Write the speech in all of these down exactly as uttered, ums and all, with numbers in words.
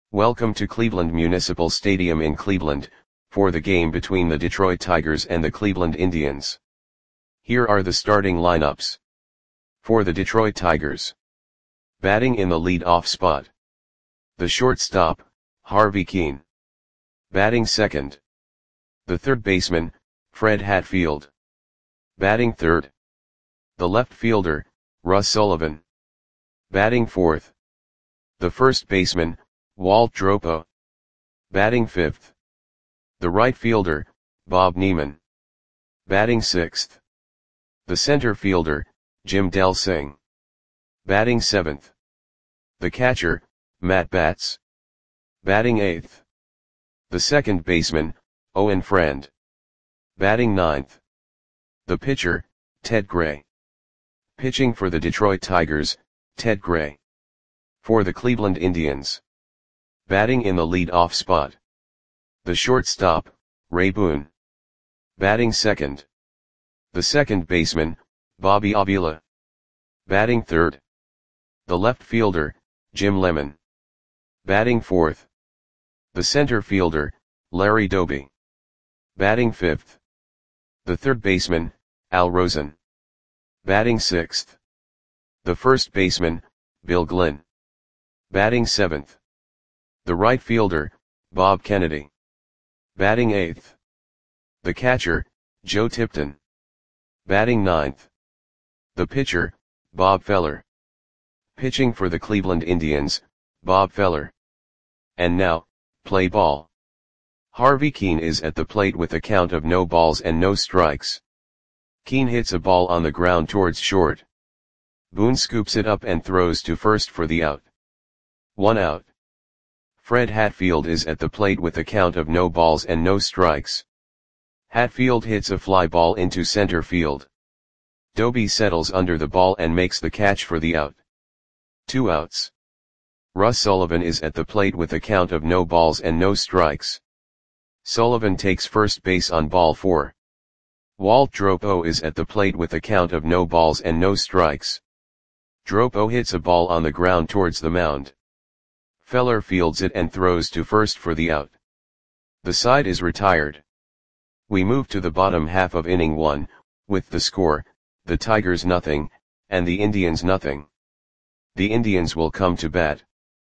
Welcome to Cleveland Municipal Stadium in Cleveland, for the game between the Detroit Tigers and the Cleveland Indians. Here are the starting lineups. For the Detroit Tigers. Batting in the lead-off spot. The shortstop, Harvey Kuenn. Batting second. The third baseman, Fred Hatfield. Batting third. The left fielder, Russ Sullivan. Batting fourth. The first baseman, Walt Dropo. Batting fifth. The right fielder, Bob Niemann. Batting sixth. The center fielder, Jim Delsing. Batting seventh. The catcher, Matt Batts. Batting eighth. The second baseman, Owen Friend. Batting ninth. The pitcher, Ted Gray. Pitching for the Detroit Tigers, Ted Gray. For the Cleveland Indians. Batting in the lead-off spot. The shortstop, Ray Boone. Batting second. The second baseman, Bobby Avila. Batting third. The left fielder, Jim Lemon. Batting fourth. The center fielder, Larry Doby. Batting fifth. The third baseman, Al Rosen. Batting sixth. The first baseman, Bill Glynn. Batting seventh. The right fielder, Bob Kennedy. Batting eighth. The catcher, Joe Tipton. Batting ninth. The pitcher, Bob Feller. Pitching for the Cleveland Indians, Bob Feller. And now, play ball. Harvey Kuenn is at the plate with a count of no balls and no strikes. Kuenn hits a ball on the ground towards short. Boone scoops it up and throws to first for the out. One out. Fred Hatfield is at the plate with a count of no balls and no strikes. Hatfield hits a fly ball into center field. Doby settles under the ball and makes the catch for the out. Two outs. Russ Sullivan is at the plate with a count of no balls and no strikes. Sullivan takes first base on ball four. Walt Dropo is at the plate with a count of no balls and no strikes. Dropo hits a ball on the ground towards the mound. Feller fields it and throws to first for the out. The side is retired. We move to the bottom half of inning one, with the score, the Tigers nothing, and the Indians nothing. The Indians will come to bat.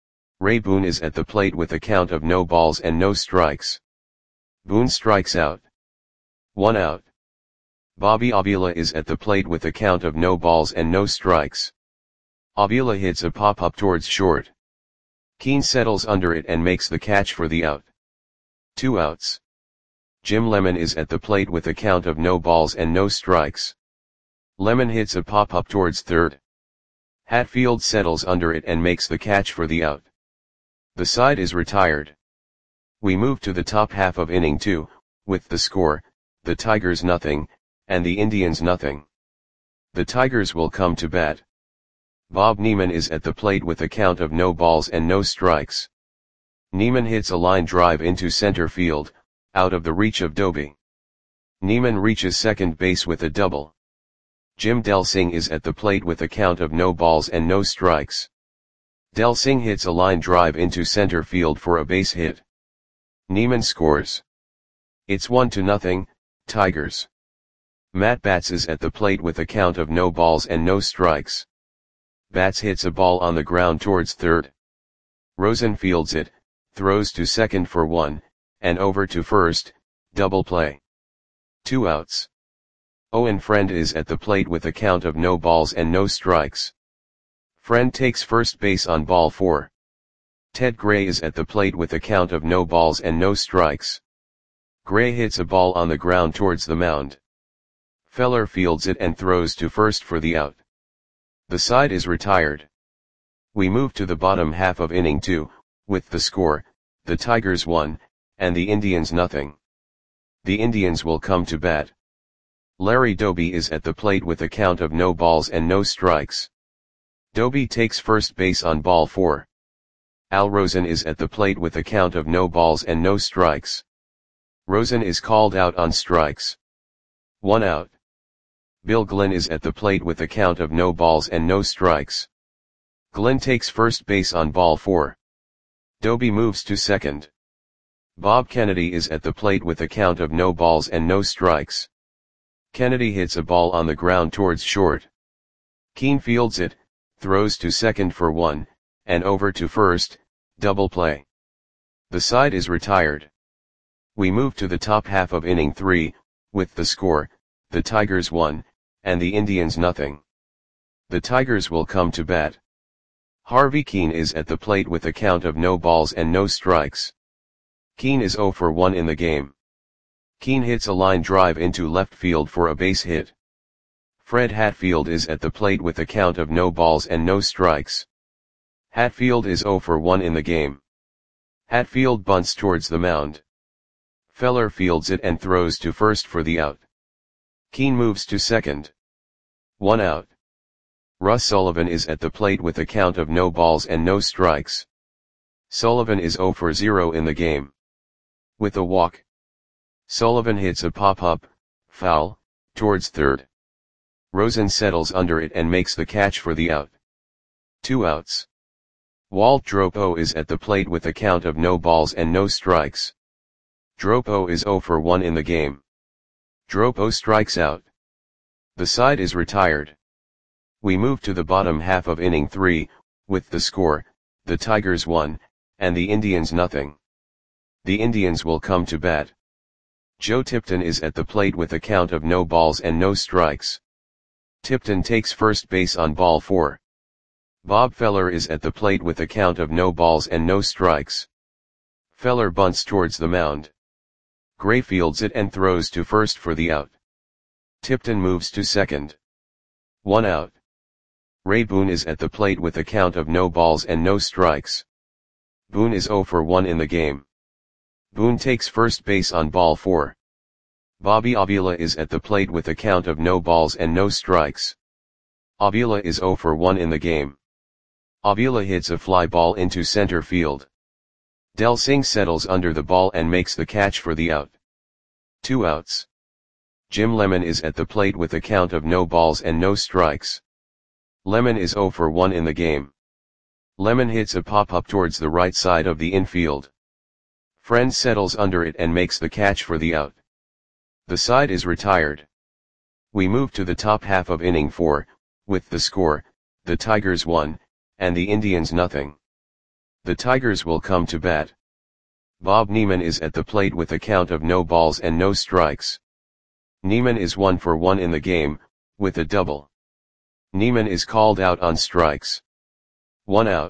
Ray Boone is at the plate with a count of no balls and no strikes. Boone strikes out. One out. Bobby Avila is at the plate with a count of no balls and no strikes. Avila hits a pop-up towards short. Kuenn settles under it and makes the catch for the out. Two outs. Jim Lemon is at the plate with a count of no balls and no strikes. Lemon hits a pop-up towards third. Hatfield settles under it and makes the catch for the out. The side is retired. We move to the top half of inning two, with the score, the Tigers nothing, and the Indians nothing. The Tigers will come to bat. Bob Niemann is at the plate with a count of no balls and no strikes. Niemann hits a line drive into center field, out of the reach of Doby. Niemann reaches second base with a double. Jim Delsing is at the plate with a count of no balls and no strikes. Delsing hits a line drive into center field for a base hit. Niemann scores. It's one to nothing, Tigers. Matt Batts is at the plate with a count of no balls and no strikes. Batts hits a ball on the ground towards third. Rosen fields it, throws to second for one, and over to first, double play. Two outs. Owen Friend is at the plate with a count of no balls and no strikes. Friend takes first base on ball four. Ted Gray is at the plate with a count of no balls and no strikes. Gray hits a ball on the ground towards the mound. Feller fields it and throws to first for the out. The side is retired. We move to the bottom half of inning two, with the score, the Tigers one, and the Indians nothing. The Indians will come to bat. Larry Doby is at the plate with a count of no balls and no strikes. Doby takes first base on ball four. Al Rosen is at the plate with a count of no balls and no strikes. Rosen is called out on strikes. One out. Bill Glynn is at the plate with a count of no balls and no strikes. Glynn takes first base on ball four. Doby moves to second. Bob Kennedy is at the plate with a count of no balls and no strikes. Kennedy hits a ball on the ground towards short. Keane fields it, throws to second for one, and over to first, double play. The side is retired. We move to the top half of inning three, with the score, the Tigers one, and the Indians nothing. The Tigers will come to bat. Harvey Keane is at the plate with a count of no balls and no strikes. Keane is zero for one in the game. Keane hits a line drive into left field for a base hit. Fred Hatfield is at the plate with a count of no balls and no strikes. Hatfield is zero for one in the game. Hatfield bunts towards the mound. Feller fields it and throws to first for the out. Keane moves to second. One out. Russ Sullivan is at the plate with a count of no balls and no strikes. Sullivan is zero for zero in the game. With a walk. Sullivan hits a pop-up, foul, towards third. Rosen settles under it and makes the catch for the out. Two outs. Walt Dropo is at the plate with a count of no balls and no strikes. Dropo is zero for one in the game. Dropo strikes out. The side is retired. We move to the bottom half of inning three, with the score, the Tigers one, and the Indians nothing. The Indians will come to bat. Joe Tipton is at the plate with a count of no balls and no strikes. Tipton takes first base on ball four. Bob Feller is at the plate with a count of no balls and no strikes. Feller bunts towards the mound. Gray fields it and throws to first for the out. Tipton moves to second. One out. Ray Boone is at the plate with a count of no balls and no strikes. Boone is zero for one in the game. Boone takes first base on ball four. Bobby Avila is at the plate with a count of no balls and no strikes. Avila is zero for one in the game. Avila hits a fly ball into center field. Del Singh settles under the ball and makes the catch for the out. Two outs. Jim Lemon is at the plate with a count of no balls and no strikes. Lemon is zero for one in the game. Lemon hits a pop-up towards the right side of the infield. Friend settles under it and makes the catch for the out. The side is retired. We move to the top half of inning four, with the score, the Tigers one, and the Indians nothing. The Tigers will come to bat. Bob Neiman is at the plate with a count of no balls and no strikes. Neiman is one for one in the game, with a double. Neiman is called out on strikes. One out.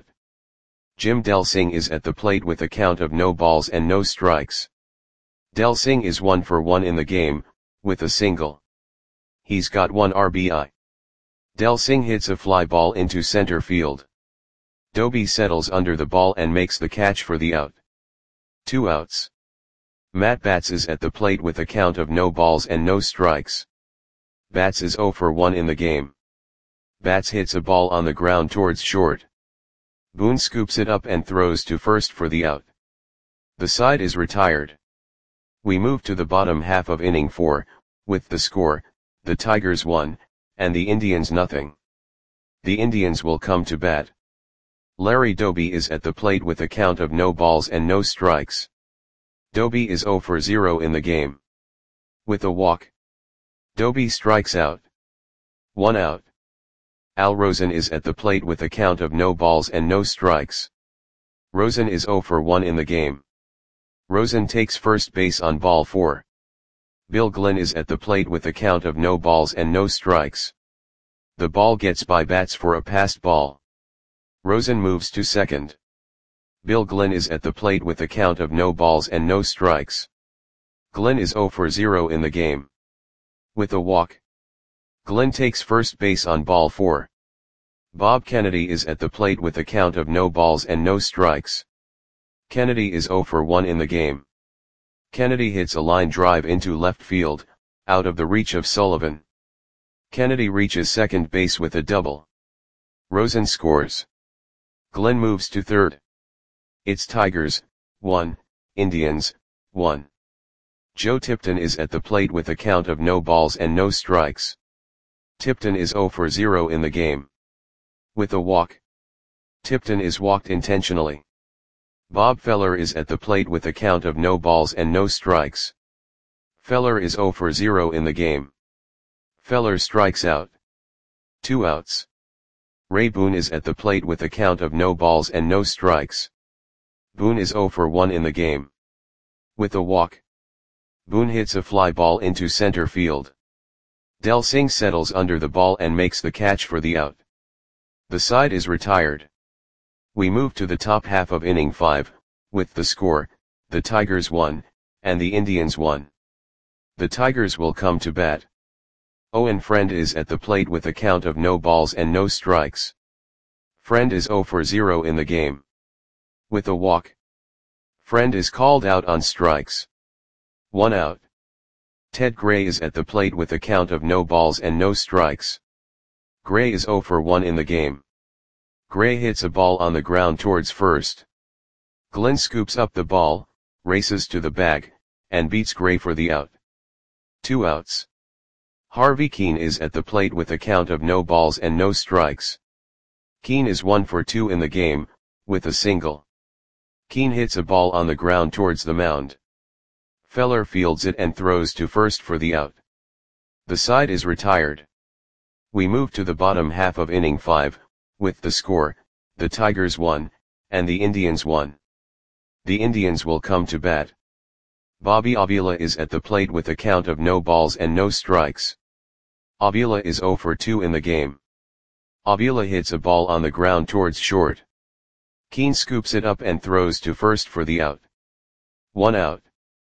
Jim Del Singh is at the plate with a count of no balls and no strikes. Del Singh is one for one in the game, with a single. He's got one R B I. Del Singh hits a fly ball into center field. Doby settles under the ball and makes the catch for the out. Two outs. Matt Batts is at the plate with a count of no balls and no strikes. Batts is zero for one in the game. Batts hits a ball on the ground towards short. Boone scoops it up and throws to first for the out. The side is retired. We move to the bottom half of inning four, with the score, the Tigers one, and the Indians nothing. The Indians will come to bat. Larry Doby is at the plate with a count of no balls and no strikes. Doby is zero for zero in the game. With a walk. Doby strikes out. One out. Al Rosen is at the plate with a count of no balls and no strikes. Rosen is zero for one in the game. Rosen takes first base on ball four. Bill Glenn is at the plate with a count of no balls and no strikes. The ball gets by Batts for a passed ball. Rosen moves to second. Bill Glenn is at the plate with a count of no balls and no strikes. Glenn is zero for zero in the game. With a walk. Glenn takes first base on ball four. Bob Kennedy is at the plate with a count of no balls and no strikes. Kennedy is zero for one in the game. Kennedy hits a line drive into left field, out of the reach of Sullivan. Kennedy reaches second base with a double. Rosen scores. Glenn moves to third. It's Tigers, one, Indians, one. Joe Tipton is at the plate with a count of no balls and no strikes. Tipton is zero for zero in the game. With a walk. Tipton is walked intentionally. Bob Feller is at the plate with a count of no balls and no strikes. Feller is zero for zero in the game. Feller strikes out. Two outs. Ray Boone is at the plate with a count of no balls and no strikes. Boone is zero for one in the game. With a walk, Boone hits a fly ball into center field. Del Singh settles under the ball and makes the catch for the out. The side is retired. We move to the top half of inning five, with the score, the Tigers won, and the Indians won. The Tigers will come to bat. Owen Friend is at the plate with a count of no balls and no strikes. Friend is zero for zero in the game. With a walk, Friend is called out on strikes. One out. Ted Gray is at the plate with a count of no balls and no strikes. Gray is zero for one in the game. Gray hits a ball on the ground towards first. Glenn scoops up the ball, races to the bag, and beats Gray for the out. Two outs. Harvey Keene is at the plate with a count of no balls and no strikes. Keene is one for two in the game, with a single. Keene hits a ball on the ground towards the mound. Feller fields it and throws to first for the out. The side is retired. We move to the bottom half of inning five, with the score, the Tigers won, and the Indians won. The Indians will come to bat. Bobby Avila is at the plate with a count of no balls and no strikes. Avila is zero for two in the game. Avila hits a ball on the ground towards short. Keene scoops it up and throws to first for the out. One out.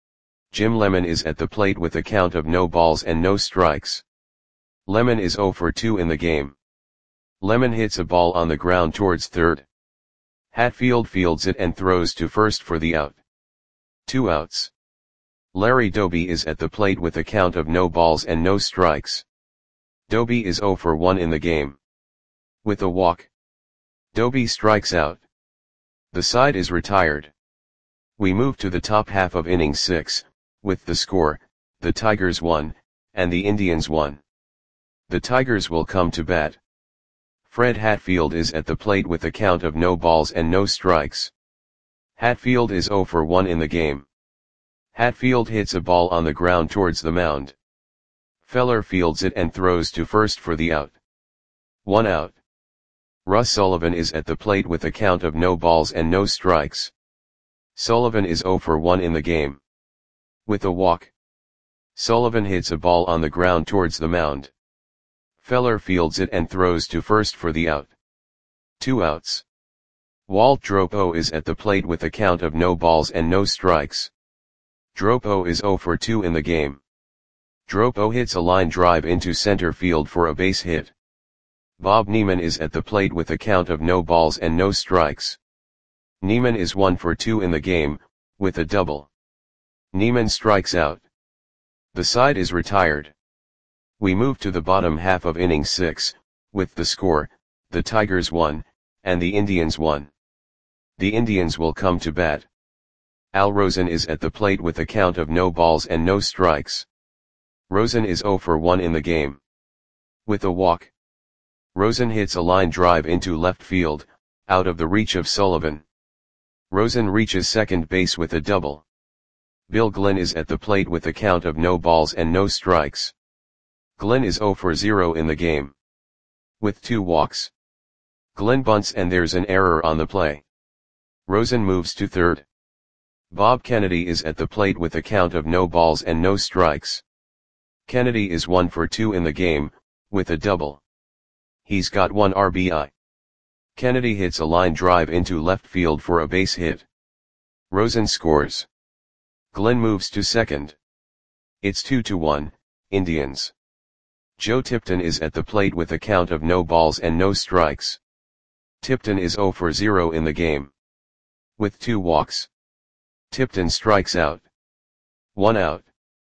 Jim Lemon is at the plate with a count of no balls and no strikes. Lemon is zero for two in the game. Lemon hits a ball on the ground towards third. Hatfield fields it and throws to first for the out. Two outs. Larry Doby is at the plate with a count of no balls and no strikes. Doby is zero for one in the game. With a walk, Doby strikes out. The side is retired. We move to the top half of inning six, with the score, the Tigers won, and the Indians won. The Tigers will come to bat. Fred Hatfield is at the plate with a count of no balls and no strikes. Hatfield is zero for one in the game. Hatfield hits a ball on the ground towards the mound. Feller fields it and throws to first for the out. One out. Russ Sullivan is at the plate with a count of no balls and no strikes. Sullivan is zero for one in the game. With a walk, Sullivan hits a ball on the ground towards the mound. Feller fields it and throws to first for the out. Two outs. Walt Dropo is at the plate with a count of no balls and no strikes. Dropo is zero for two in the game. Dropo hits a line drive into center field for a base hit. Bob Neiman is at the plate with a count of no balls and no strikes. Neiman is one for two in the game, with a double. Neiman strikes out. The side is retired. We move to the bottom half of inning six, with the score, the Tigers won, and the Indians won. The Indians will come to bat. Al Rosen is at the plate with a count of no balls and no strikes. Rosen is zero for one in the game. With a walk, Rosen hits a line drive into left field, out of the reach of Sullivan. Rosen reaches second base with a double. Bill Glenn is at the plate with a count of no balls and no strikes. Glenn is zero for zero in the game. With two walks, Glenn bunts and there's an error on the play. Rosen moves to third. Bob Kennedy is at the plate with a count of no balls and no strikes. Kennedy is one for two in the game, with a double. He's got one R B I. Kennedy hits a line drive into left field for a base hit. Rosen scores. Glenn moves to second. It's two to one, Indians. Joe Tipton is at the plate with a count of no balls and no strikes. Tipton is zero for zero in the game. With two walks, Tipton strikes out. One out.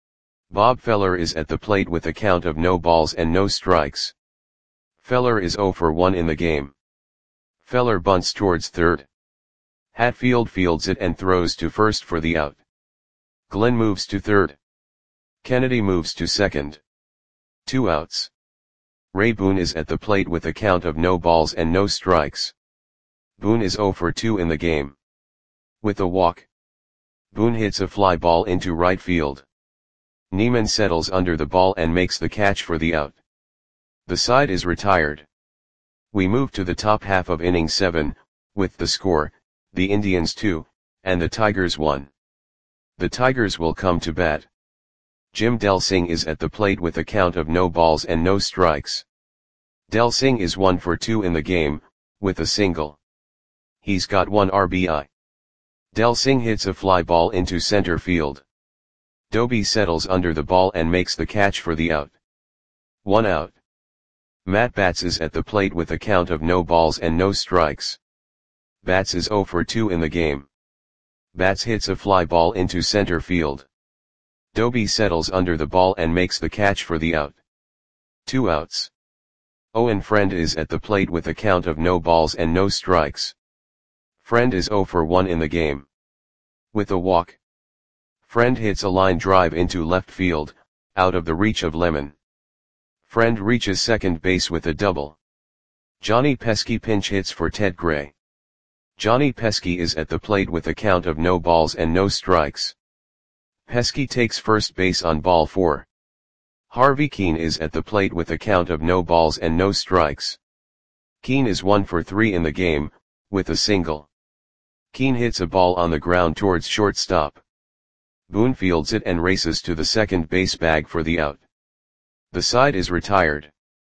Bob Feller is at the plate with a count of no balls and no strikes. Feller is zero for one in the game. Feller bunts towards third. Hatfield fields it and throws to first for the out. Glenn moves to third. Kennedy moves to second. Two outs. Ray Boone is at the plate with a count of no balls and no strikes. Boone is zero for two in the game. With a walk, Boone hits a fly ball into right field. Neiman settles under the ball and makes the catch for the out. The side is retired. We move to the top half of inning seven, with the score, the Indians two, and the Tigers one. The Tigers will come to bat. Jim Delsing is at the plate with a count of no balls and no strikes. Delsing is one for two in the game, with a single. He's got one R B I. Delsing hits a fly ball into center field. Doby settles under the ball and makes the catch for the out. One out. Matt Batts is at the plate with a count of no balls and no strikes. Batts is zero for two in the game. Batts hits a fly ball into center field. Doby settles under the ball and makes the catch for the out. Two outs. Owen Friend is at the plate with a count of no balls and no strikes. Friend is zero for one in the game. With a walk, Friend hits a line drive into left field, out of the reach of Lemon. Friend reaches second base with a double. Johnny Pesky pinch hits for Ted Gray. Johnny Pesky is at the plate with a count of no balls and no strikes. Pesky takes first base on ball four. Harvey Keene is at the plate with a count of no balls and no strikes. Keene is one for three in the game, with a single. Keene hits a ball on the ground towards shortstop. Boone fields it and races to the second base bag for the out. The side is retired.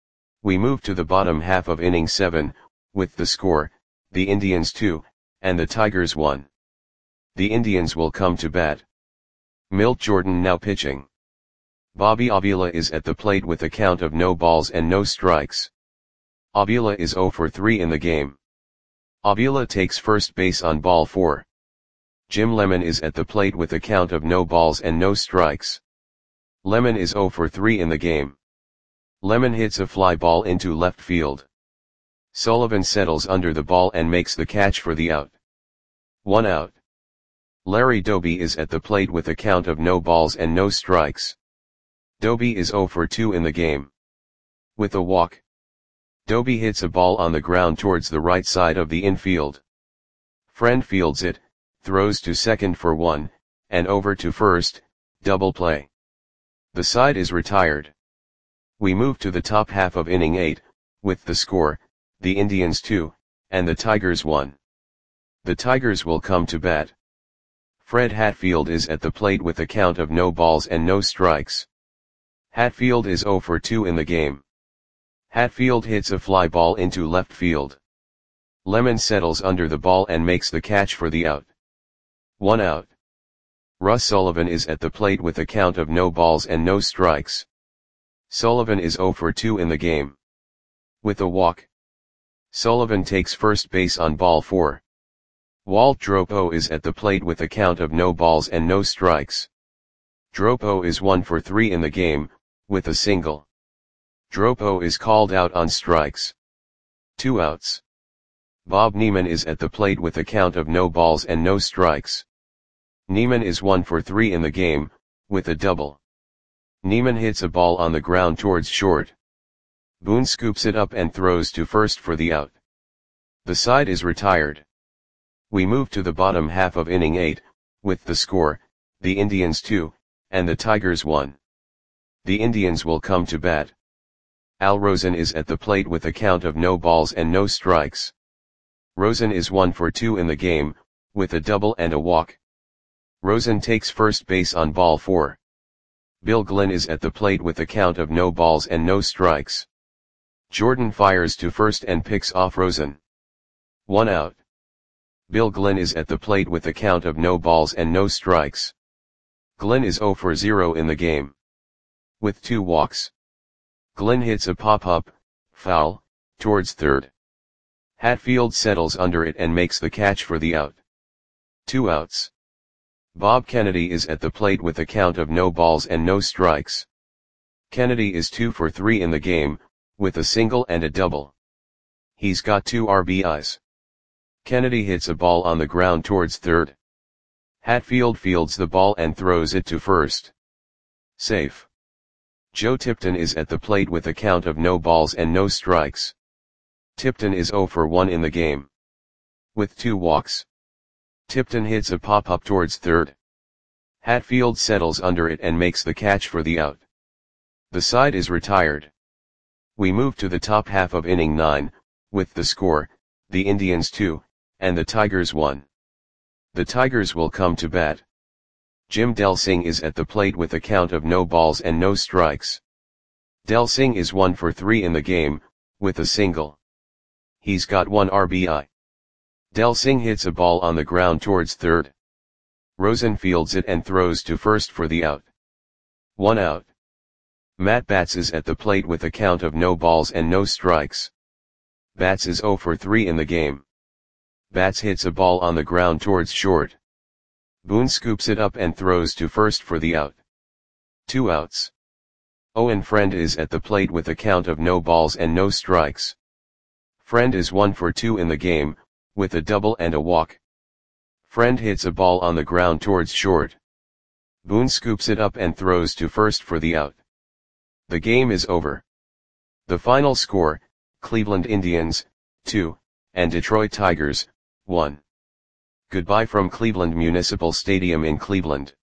We move to the bottom half of inning seven, with the score, the Indians two, and the Tigers one. The Indians will come to bat. Milt Jordan now pitching. Bobby Avila is at the plate with a count of no balls and no strikes. Avila is zero for three in the game. Avila takes first base on ball four. Jim Lemon is at the plate with a count of no balls and no strikes. Lemon is zero for three in the game. Lemon hits a fly ball into left field. Sullivan settles under the ball and makes the catch for the out. One out. Larry Doby is at the plate with a count of no balls and no strikes. Doby is zero for two in the game. With a walk, Doby hits a ball on the ground towards the right side of the infield. Friend fields it, throws to second for one, and over to first, double play. The side is retired. We move to the top half of inning eight, with the score, the Indians two, and the Tigers one. The Tigers will come to bat. Fred Hatfield is at the plate with a count of no balls and no strikes. Hatfield is zero for two in the game. Hatfield hits a fly ball into left field. Lemon settles under the ball and makes the catch for the out. One out. Russ Sullivan is at the plate with a count of no balls and no strikes. Sullivan is zero for two in the game. With a walk, Sullivan takes first base on ball four. Walt Dropo is at the plate with a count of no balls and no strikes. Dropo is one for three in the game, with a single. Dropo is called out on strikes. Two outs. Bob Neiman is at the plate with a count of no balls and no strikes. Neiman is one for three in the game, with a double. Neiman hits a ball on the ground towards short. Boone scoops it up and throws to first for the out. The side is retired. We move to the bottom half of inning eight, with the score, the Indians two, and the Tigers one. The Indians will come to bat. Al Rosen is at the plate with a count of no balls and no strikes. Rosen is one for two in the game, with a double and a walk. Rosen takes first base on ball four. Bill Glenn is at the plate with a count of no balls and no strikes. Jordan fires to first and picks off Rosen. One out. Bill Glenn is at the plate with a count of no balls and no strikes. Glenn is zero for zero in the game. With two walks, Glenn hits a pop-up, foul, towards third. Hatfield settles under it and makes the catch for the out. Two outs. Bob Kennedy is at the plate with a count of no balls and no strikes. Kennedy is two for three in the game, with a single and a double. He's got two R B Is. Kennedy hits a ball on the ground towards third. Hatfield fields the ball and throws it to first. Safe. Joe Tipton is at the plate with a count of no balls and no strikes. Tipton is zero for one in the game. With two walks, Tipton hits a pop-up towards third. Hatfield settles under it and makes the catch for the out. The side is retired. We move to the top half of inning nine, with the score, the Indians two, and the Tigers one. The Tigers will come to bat. Jim Delsing is at the plate with a count of no balls and no strikes. Delsing is one for three in the game, with a single. He's got one R B I. Delsing hits a ball on the ground towards third. Rosen fields it and throws to first for the out. One out. Matt Batts is at the plate with a count of no balls and no strikes. Batts is zero for three in the game. Batts hits a ball on the ground towards short. Boone scoops it up and throws to first for the out. Two outs. Owen Friend is at the plate with a count of no balls and no strikes. Friend is one for two in the game, with a double and a walk. Friend hits a ball on the ground towards short. Boone scoops it up and throws to first for the out. The game is over. The final score, Cleveland Indians, two, and Detroit Tigers, one. Goodbye from Cleveland Municipal Stadium in Cleveland.